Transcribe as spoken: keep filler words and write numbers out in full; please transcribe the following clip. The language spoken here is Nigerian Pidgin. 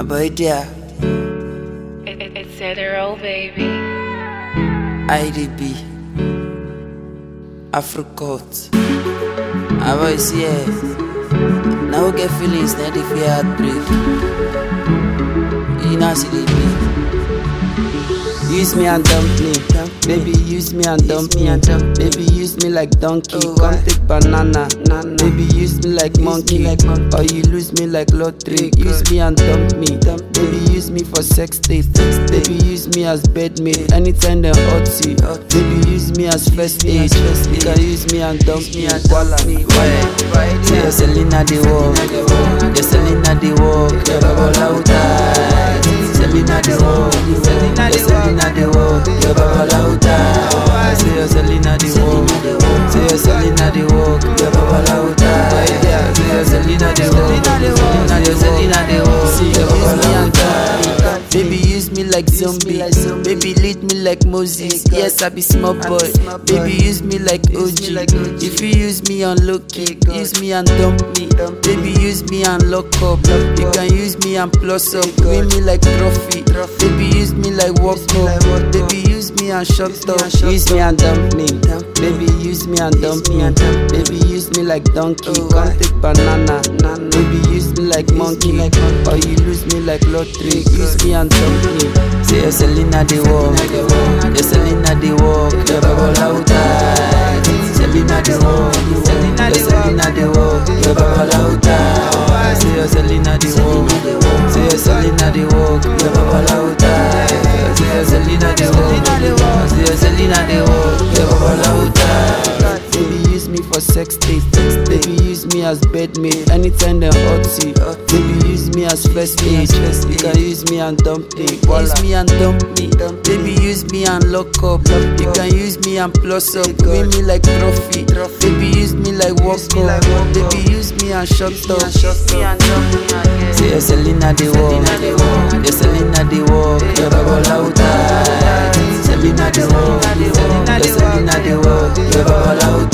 boy there, It, it, it's Cedro, baby. I D B, Africot. I voice here. Now we get feelings, now they feel heartbreak. You know, see the beat. Use me and dump me, baby. Use me and dump me, baby. Use me like donkey. Come take banana, baby. Use me like monkey, or you lose me like lottery. Use me and dump me, baby. Use me for sex tape, baby. Use me as bedmate. Anytime they hot you, baby. Use me as first aid. You can use me and dump me. Voila, say you're Selena the walk, you're Selena the walk, you're Baba Selena the walk, Selena the walk. Selena the walk, you're Baba Lauta. Say you're Selena the walk, say you're Selena the walk, you're Baba Lauta. Say you're Selena the walk, you're Selena the walk, you're Baba Lauta. Baby use me like zombie, baby lead me like Moses. Yes I be small boy, baby use me like O G. If you use me on low kick, use me and dump me. Baby use me and lock up. You can use me and plus up, win me like trophy. Baby use me like walk up. Baby use me and shut up. Use me and dump me. Baby use me and dump me. Baby use me like donkey. Come take banana. Baby use me like monkey, or you lose me like lottery. Use me and dump me. Say you're Selena the walk, you're Selena the walk, you're Baba Lauta. Selena the walk, you're Selena the walk, you're Baba Lauta. Say you're Selena the walk, say you're Selena the walk, you're Baba Lauta. Say you're Selena the walk, say you're Selena the walk, you're Baba Lauta. Baby use me for sex tape, baby use me as bedmate. Anytime they hot you, baby use me as first aid. You can use me and dump me, use me and dump me. Baby use me and lock up. You can use me and plus up, win me like trophy. Baby use me like walk up. Baby use me and shut up. Say you're Selena the walk, you're Selena the walk, you're Baba Lauta. Selena the walk, you're Selena the walk, you're Baba Lauta.